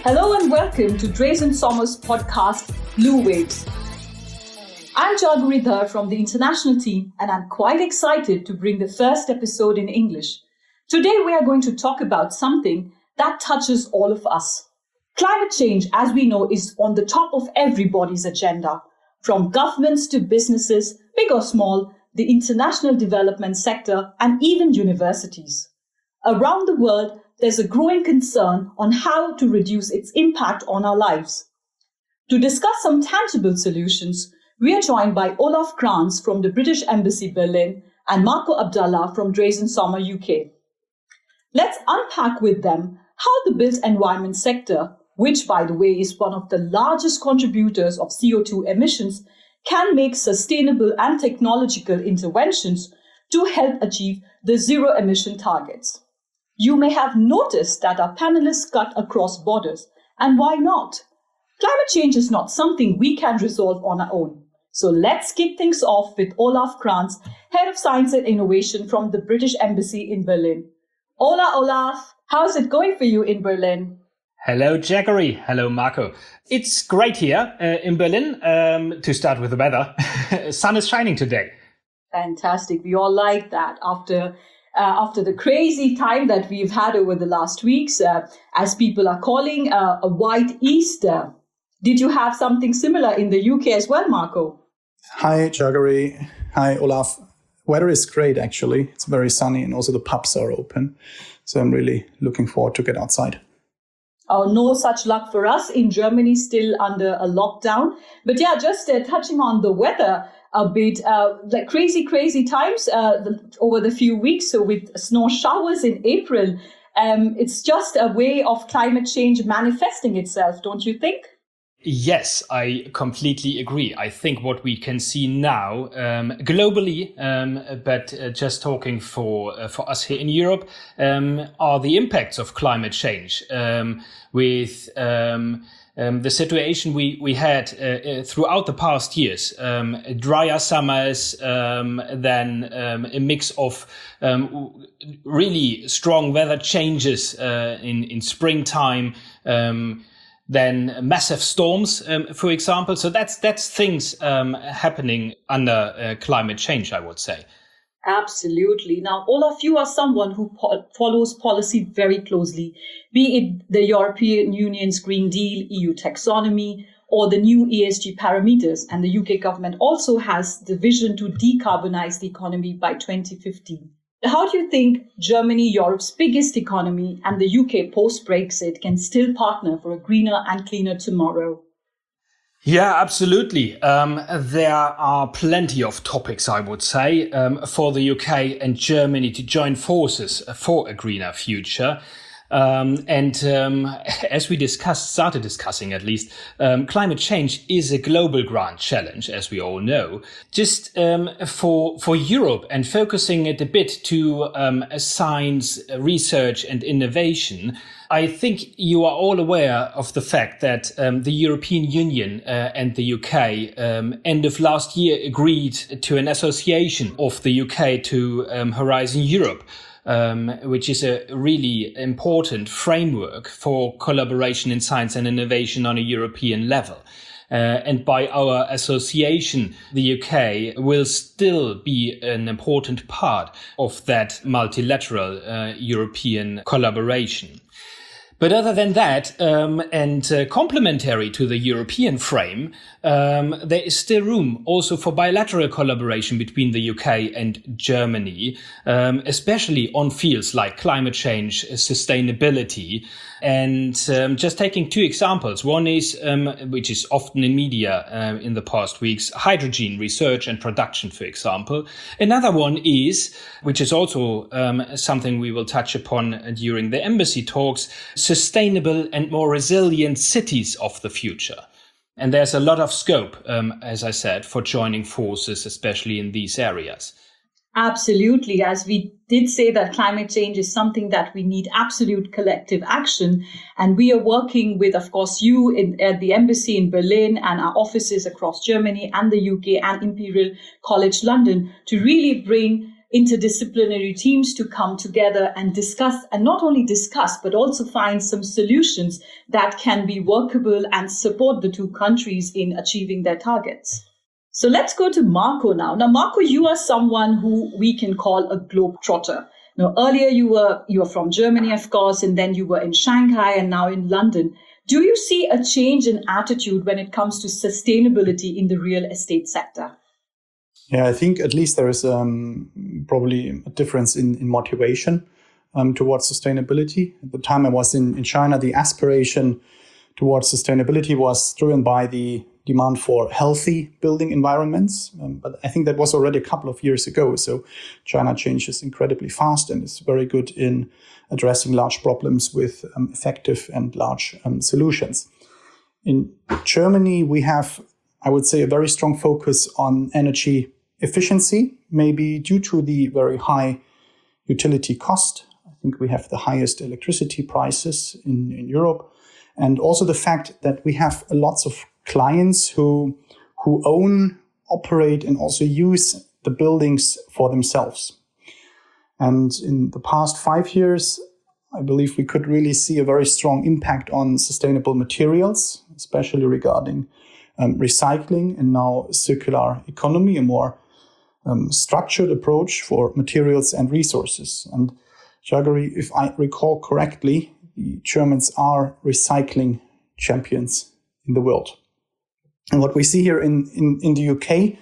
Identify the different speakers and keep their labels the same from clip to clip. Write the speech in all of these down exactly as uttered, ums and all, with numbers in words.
Speaker 1: Hello and welcome to Dreesen Sommer's podcast, Blue Waves. I'm Jaguri Dhar from the international team, and I'm quite excited to bring the first episode in English. Today we are going to talk about something that touches all of us. Climate change, as we know, is on the top of everybody's agenda, from governments to businesses, big or small, the international development sector, and even universities. Around the world, there's a growing concern on how to reduce its impact on our lives. To discuss some tangible solutions, we are joined by Olaf Krans from the British Embassy Berlin and Marco Abdallah from Dreesen Sommer U K. Let's unpack with them how the built environment sector, which by the way is one of the largest contributors of C O two emissions, can make sustainable and technological interventions to help achieve the zero emission targets. You may have noticed that our panelists cut across borders, and why not? Climate change is not something we can resolve on our own. So let's kick things off with Olaf Krans, Head of Science and Innovation from the British Embassy in Berlin. Hola, Olaf. How's it going for you in Berlin?
Speaker 2: Hello, Jaggery. Hello, Marco. It's great here uh, in Berlin. Um, to start with the weather, sun is shining today.
Speaker 1: Fantastic. We all like that after uh, after the crazy time that we've had over the last weeks, uh, as people are calling uh, a white Easter. Did you have something similar in the U K as well, Marco?
Speaker 3: Hi, Jaggery. Hi, Olaf. Weather is great, actually. It's very sunny and also the pubs are open. So I'm really looking forward to get outside.
Speaker 1: Oh, no such luck for us in Germany, still under a lockdown. But yeah, just uh, touching on the weather a bit, uh, like crazy, crazy times uh, the, over the few weeks. So with snow showers in April, um, it's just a way of climate change manifesting itself, don't you think?
Speaker 2: Yes, I completely agree. I think what we can see now um, globally, um, but uh, just talking for uh, for us here in Europe, um, are the impacts of climate change um, with um, um, the situation we, we had uh, uh, throughout the past years. Um, drier summers, um, then um, a mix of um, really strong weather changes uh, in, in springtime, um Then massive storms, um, for example. So that's that's things um, happening under uh, climate change, I would say.
Speaker 1: Absolutely. Now, Olaf, you are someone who po- follows policy very closely, be it the European Union's Green Deal, E U taxonomy, or the new E S G parameters. And the U K government also has the vision to decarbonize the economy by twenty fifteen. How do you think Germany, Europe's biggest economy, and the U K post-Brexit can still partner for a greener and cleaner tomorrow?
Speaker 2: Yeah, absolutely. Um, there are plenty of topics, I would say, um, for the U K and Germany to join forces for a greener future. Um, and um, as we discussed, started discussing at least, um, climate change is a global grand challenge, as we all know. Just um, for for Europe and focusing it a bit to um, science, research and innovation, I think you are all aware of the fact that um, the European Union uh, and the U K um, end of last year agreed to an association of the U K to um, Horizon Europe. Um, which is a really important framework for collaboration in science and innovation on a European level. Uh, and by our association, the U K will still be an important part of that multilateral uh, European collaboration. But other than that, um, and uh, complementary to the European frame, um, there is still room also for bilateral collaboration between the U K and Germany, um, especially on fields like climate change, sustainability. And um, just taking two examples, one is, um, which is often in media uh, in the past weeks, hydrogen research and production, for example. Another one is, which is also um, something we will touch upon during the embassy talks, sustainable and more resilient cities of the future. And there's a lot of scope, um, as I said, for joining forces, especially in these areas.
Speaker 1: Absolutely. As we did say that climate change is something that we need absolute collective action. And we are working with, of course, you in, at the embassy in Berlin and our offices across Germany and the U K and Imperial College London to really bring interdisciplinary teams to come together and discuss, and not only discuss, but also find some solutions that can be workable and support the two countries in achieving their targets. So let's go to Marco now. Now, Marco, you are someone who we can call a globetrotter. Now, earlier you were you were from Germany, of course, and then you were in Shanghai and now in London. Do you see a change in attitude when it comes to sustainability in the real estate sector?
Speaker 3: Yeah, I think at least there is um, probably a difference in, in motivation um, towards sustainability. At the time I was in, in China, the aspiration towards sustainability was driven by the demand for healthy building environments. Um, but I think that was already a couple of years ago. So China changes incredibly fast and is very good in addressing large problems with um, effective and large um, solutions. In Germany, we have, I would say, a very strong focus on energy efficiency, maybe due to the very high utility cost. I think we have the highest electricity prices in, in Europe. And also the fact that we have lots of clients who, who own, operate, and also use the buildings for themselves. And in the past five years, I believe we could really see a very strong impact on sustainable materials, especially regarding um, recycling and now circular economy, a more um, structured approach for materials and resources. And Jaggery, if I recall correctly, the Germans are recycling champions in the world. And what we see here in, in, in the U K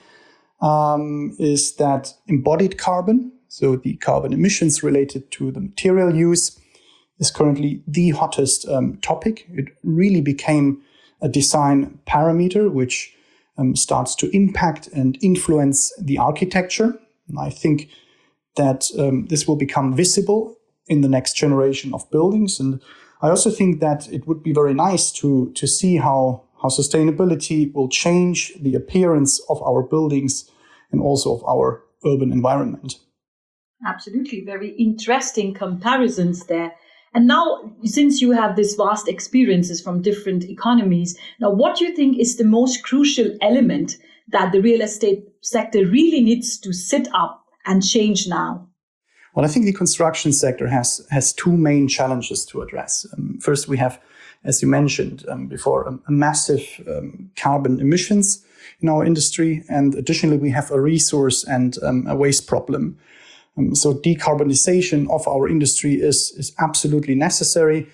Speaker 3: um, is that embodied carbon, so the carbon emissions related to the material use, is currently the hottest um, topic. It really became a design parameter which um, starts to impact and influence the architecture. And I think that um, this will become visible in the next generation of buildings. And I also think that it would be very nice to, to see how, how sustainability will change the appearance of our buildings and also of our urban environment.
Speaker 1: Absolutely. Very interesting comparisons there. And now, since you have this vast experiences from different economies, now what do you think is the most crucial element that the real estate sector really needs to sit up and change now?
Speaker 3: Well, I think the construction sector has has two main challenges to address. Um, first, we have, as you mentioned um, before, a, a massive um, carbon emissions in our industry. And additionally, we have a resource and um, a waste problem. Um, so decarbonization of our industry is, is absolutely necessary.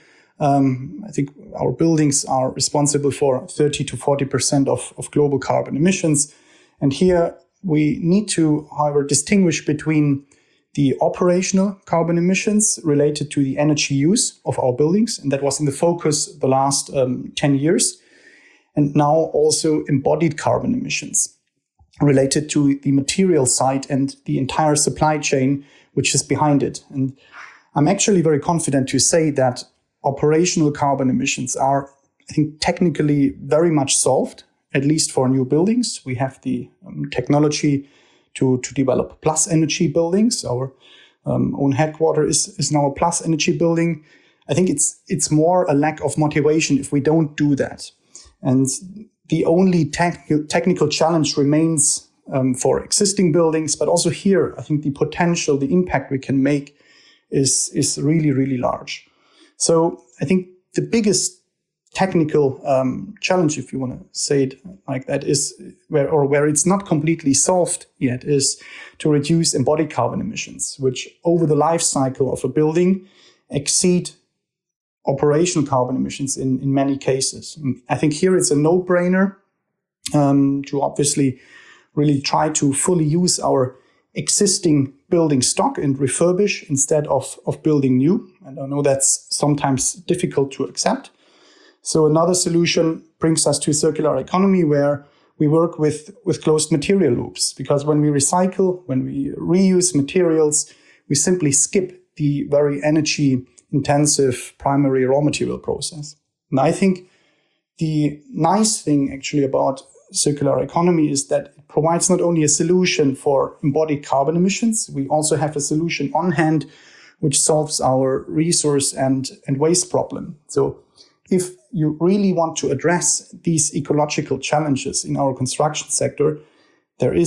Speaker 3: Um, I think our buildings are responsible for thirty to forty percent of, of global carbon emissions. And here we need to, however, distinguish between the operational carbon emissions related to the energy use of our buildings. And that was in the focus the last um, ten years. And now also embodied carbon emissions related to the material side and the entire supply chain, which is behind it. And I'm actually very confident to say that operational carbon emissions are, I think, technically very much solved, at least for new buildings. We have the um, technology to, to develop plus energy buildings. Our um, own headquarters is, is now a plus energy building. I think it's it's more a lack of motivation if we don't do that. And the only tec- technical challenge remains um, for existing buildings, but also here, I think the potential, the impact we can make is, is really, really large. So I think the biggest technical um, challenge, if you want to say it like that, is where, or where it's not completely solved yet, is to reduce embodied carbon emissions, which over the life cycle of a building exceed operational carbon emissions in, in many cases. I think here it's a no-brainer um, to obviously really try to fully use our existing building stock and refurbish instead of, of building new. And I know that's sometimes difficult to accept. So another solution brings us to circular economy, where we work with, with closed material loops. Because when we recycle, when we reuse materials, we simply skip the very energy intensive primary raw material process. And I think the nice thing actually about circular economy is that it provides not only a solution for embodied carbon emissions, we also have a solution on hand which solves our resource and, and waste problem. So if you really want to address these ecological challenges in our construction sector, there is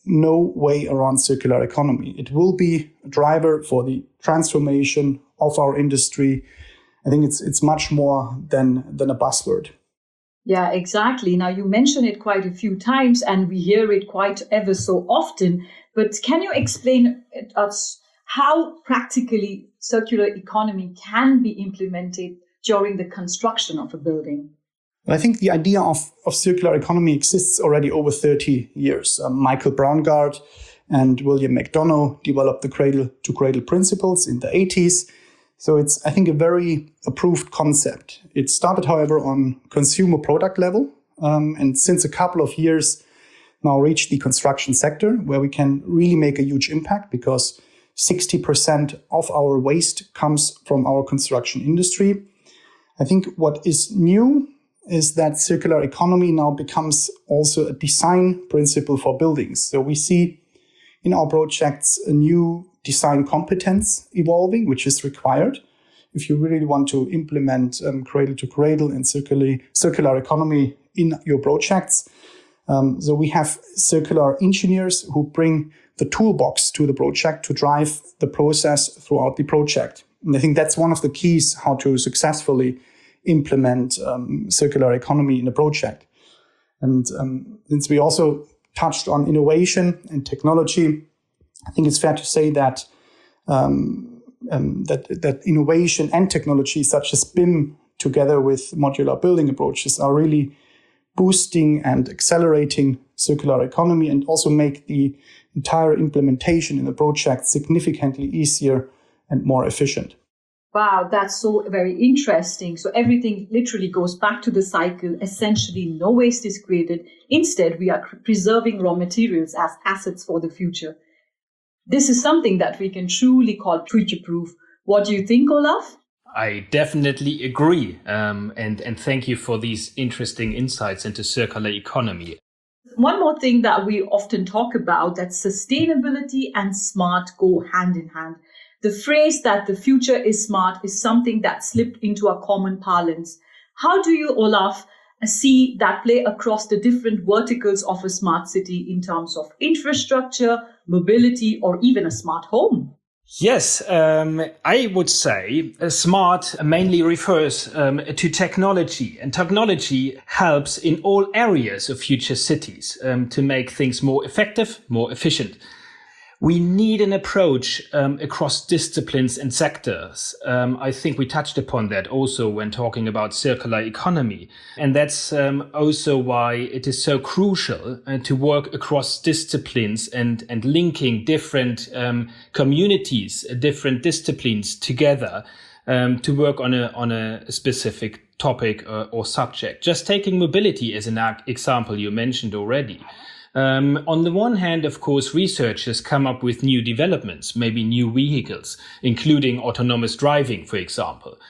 Speaker 3: no way around circular economy. It will be a driver for the transformation of our industry. I think it's it's much more than than a buzzword.
Speaker 1: Yeah, exactly. Now, you mention it quite a few times and we hear it quite ever so often. But can you explain to us how practically circular economy can be implemented during the construction of a building?
Speaker 3: I think the idea of, of circular economy exists already over thirty years. Um, Michael Braungart and William McDonough developed the cradle-to-cradle principles in the eighties. So it's, I think, a very approved concept. It started, however, on consumer product level, um, and since a couple of years now reached the construction sector, where we can really make a huge impact because sixty percent of our waste comes from our construction industry. I think what is new is that circular economy now becomes also a design principle for buildings. So we see in our projects a new design competence evolving, which is required if you really want to implement um, cradle to cradle and circular, circular economy in your projects. Um, so we have circular engineers who bring the toolbox to the project to drive the process throughout the project. And I think that's one of the keys how to successfully implement um, circular economy in a project. And um, since we also touched on innovation and technology, I think it's fair to say that um, um, that that innovation and technology such as B I M together with modular building approaches are really boosting and accelerating circular economy and also make the entire implementation in the project significantly easier and more efficient.
Speaker 1: Wow, that's so very interesting. So everything literally goes back to the cycle. Essentially, no waste is created. Instead, we are preserving raw materials as assets for the future. This is something that we can truly call future-proof. What do you think, Olaf?
Speaker 2: I definitely agree. Um, and, and thank you for these interesting insights into circular economy.
Speaker 1: One more thing that we often talk about, that sustainability and smart go hand in hand. The phrase that the future is smart is something that slipped into a common parlance. How do you, Olaf, see that play across the different verticals of a smart city in terms of infrastructure, mobility, or even a smart home?
Speaker 2: Yes, um, I would say uh, smart mainly refers um, to technology, and technology helps in all areas of future cities um, to make things more effective, more efficient. We need an approach um, across disciplines and sectors. Um, I think we touched upon that also when talking about circular economy. And that's um, also why it is so crucial uh, to work across disciplines and, and linking different um, communities, uh, different disciplines together um, to work on a, on a specific topic uh, or subject. Just taking mobility as an example you mentioned already. Um, on the one hand, of course, researchers come up with new developments, maybe new vehicles, including autonomous driving, for example.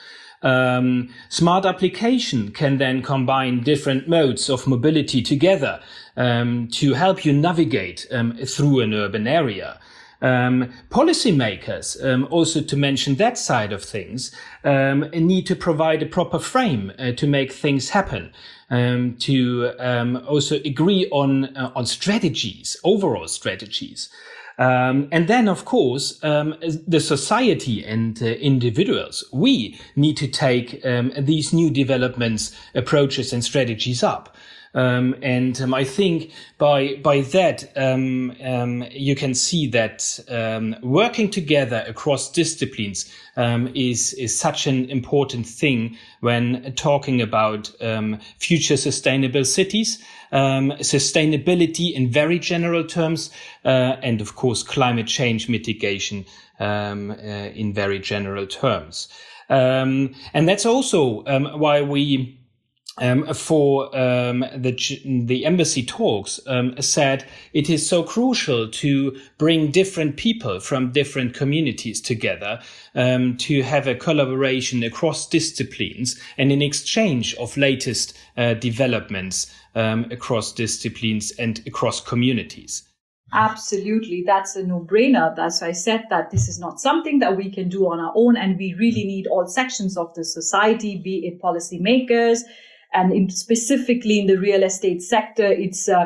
Speaker 2: Um, smart application can then combine different modes of mobility together um, to help you navigate um, through an urban area. Um, policymakers, um, also to mention that side of things, um, need to provide a proper frame uh, to make things happen. Um, to um, also agree on uh, on strategies, overall strategies. Um, and then, of course, um, the society and uh, individuals, we need to take um, these new developments, approaches and strategies up. Um, and um, I think by by that um, um, you can see that um, working together across disciplines um, is is such an important thing when talking about um, future sustainable cities, um, sustainability in very general terms, uh, and of course climate change mitigation um, uh, in very general terms. Um, and that's also um, why we. Um, for um, the the embassy talks um, said it is so crucial to bring different people from different communities together um, to have a collaboration across disciplines and an exchange of latest uh, developments um, across disciplines and across communities.
Speaker 1: Absolutely. That's a no-brainer. That's why I said that this is not something that we can do on our own, and we really need all sections of the society, be it policymakers, and in specifically in the real estate sector, it's uh,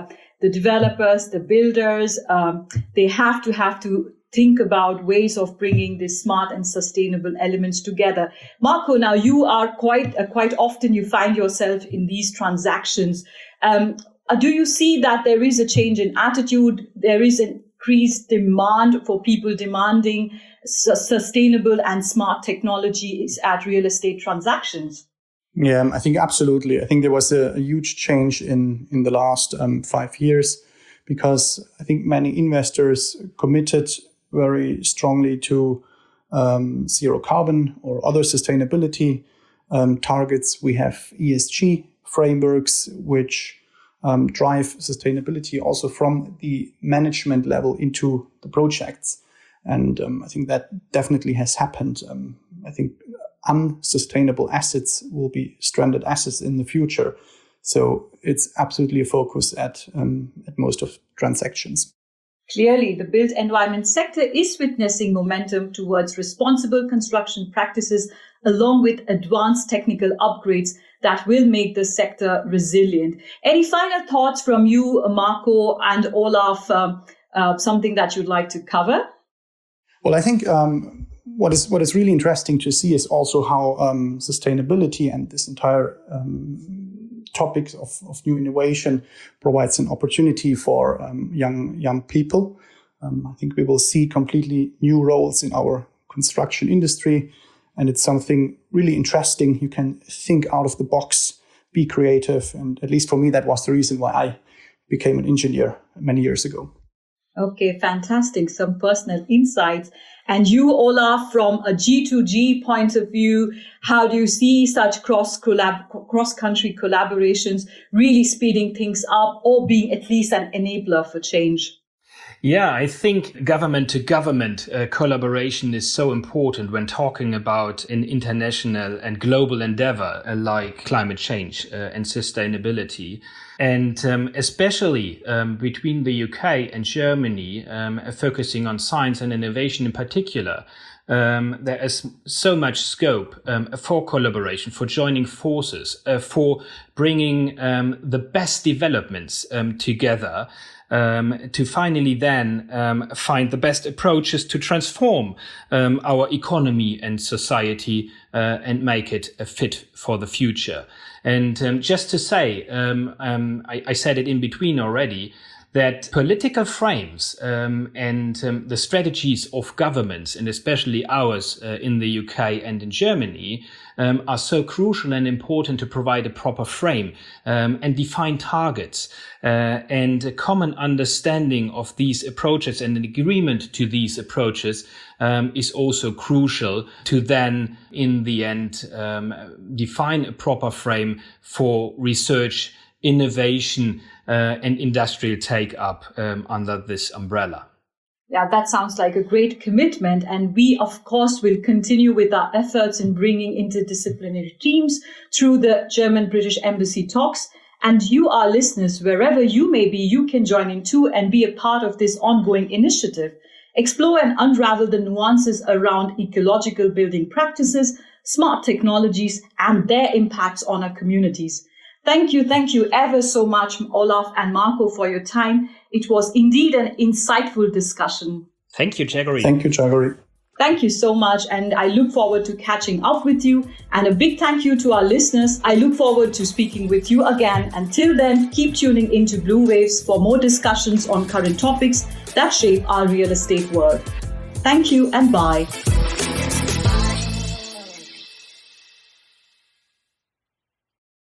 Speaker 1: the developers, the builders, um, they have to have to think about ways of bringing these smart and sustainable elements together. Marco, now you are quite uh, quite often you find yourself in these transactions. Um, do you see that there is a change in attitude? There is an increased demand for people demanding su- sustainable and smart technologies at real estate transactions?
Speaker 3: Yeah, I think absolutely. I think there was a, a huge change in, in the last um, five years because I think many investors committed very strongly to um, zero carbon or other sustainability um, targets. We have E S G frameworks which um, drive sustainability also from the management level into the projects. And um, I think that definitely has happened. Um, I think unsustainable assets will be stranded assets in the future. So it's absolutely a focus at um, at most of transactions.
Speaker 1: Clearly, the built environment sector is witnessing momentum towards responsible construction practices, along with advanced technical upgrades that will make the sector resilient. Any final thoughts from you, Marco and Olaf, um, uh, something that you'd like to cover?
Speaker 3: Well, I think um, what is what is really interesting to see is also how um, sustainability and this entire um, topic of, of new innovation provides an opportunity for um, young young people. Um, I think we will see completely new roles in our construction industry, and it's something really interesting. You can think out of the box, be creative, and at least for me, that was the reason why I became an engineer many years ago.
Speaker 1: Okay, fantastic. Some personal insights. And you, Olaf, from a G two G point of view, how do you see such cross collab, cross-country collaborations really speeding things up or being at least an enabler for change?
Speaker 2: Yeah, I think government to government uh, collaboration is so important when talking about an international and global endeavor uh, like climate change uh, and sustainability. And um, especially um, between the U K and Germany, um, focusing on science and innovation in particular, um, there is so much scope um, for collaboration, for joining forces, uh, for bringing um, the best developments um, together. Um, to finally then um, find the best approaches to transform um, our economy and society uh, and make it a fit for the future. And um, just to say, um, um, I, I said it in between already, that political frames um, and um, the strategies of governments, and especially ours uh, in the U K and in Germany, um, are so crucial and important to provide a proper frame um, and define targets uh, and a common understanding of these approaches and an agreement to these approaches um, is also crucial to then, in the end, um, define a proper frame for research, innovation, uh, and industrial take-up um, under this umbrella.
Speaker 1: Yeah, that sounds like a great commitment. And we, of course, will continue with our efforts in bringing interdisciplinary teams through the German-British Embassy talks. And you, our listeners, wherever you may be, you can join in too and be a part of this ongoing initiative. Explore and unravel the nuances around ecological building practices, smart technologies, and their impacts on our communities. Thank you. Thank you ever so much, Olaf and Marco, for your time. It was indeed an insightful discussion.
Speaker 2: Thank you, Jaggery.
Speaker 3: Thank you, Jaggery.
Speaker 1: Thank you so much. And I look forward to catching up with you. And a big thank you to our listeners. I look forward to speaking with you again. Until then, keep tuning into Blue Waves for more discussions on current topics that shape our real estate world. Thank you and bye.